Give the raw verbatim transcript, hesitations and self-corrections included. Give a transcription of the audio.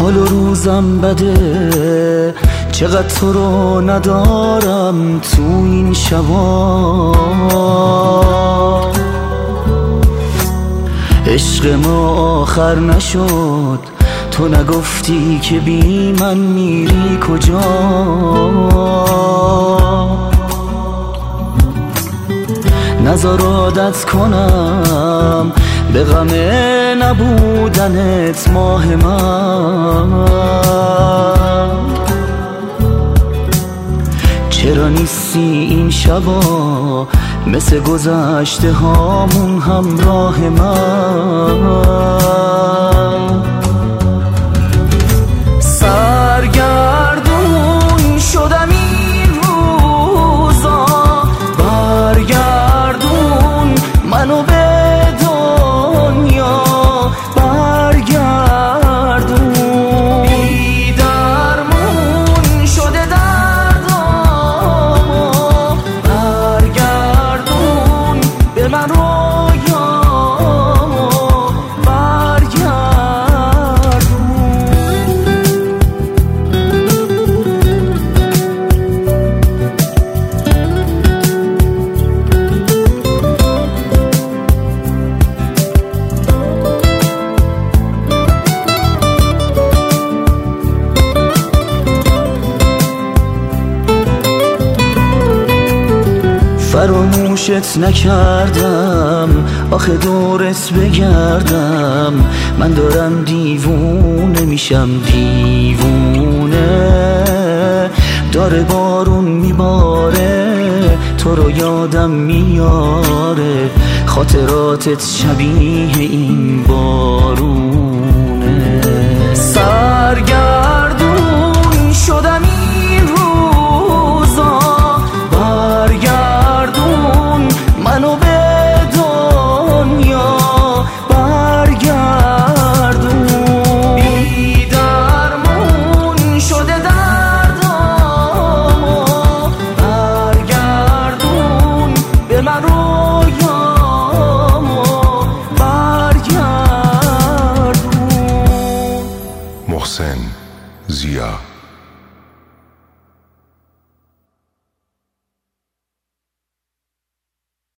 حال و روزم بده، چقدر تو رو ندارم تو این شبا. عشق ما آخر نشد، تو نگفتی که بی من میری کجا. نذار عادت کنم به غم نبودنت ماه من. چرا نیستی این شبا مثل گذشته هامون همراه من. سرگردون شدم این روزا، برگردون منو به دنیا، برگردون. بی درمون شده دردامو، برگردون به من رویامو، فراموشت نکردم آخه دورت بگردم. من دارم دیوونه میشم، دیوونه. داره بارون میباره تو رو یادم میاره، خاطراتت شبیه این بارونه. سرگردون شدم این روزا، منو به دنیا، برگردون. بی درمون شده دردامو، برگردون به من رویامو، برگردون. محسن ضیا.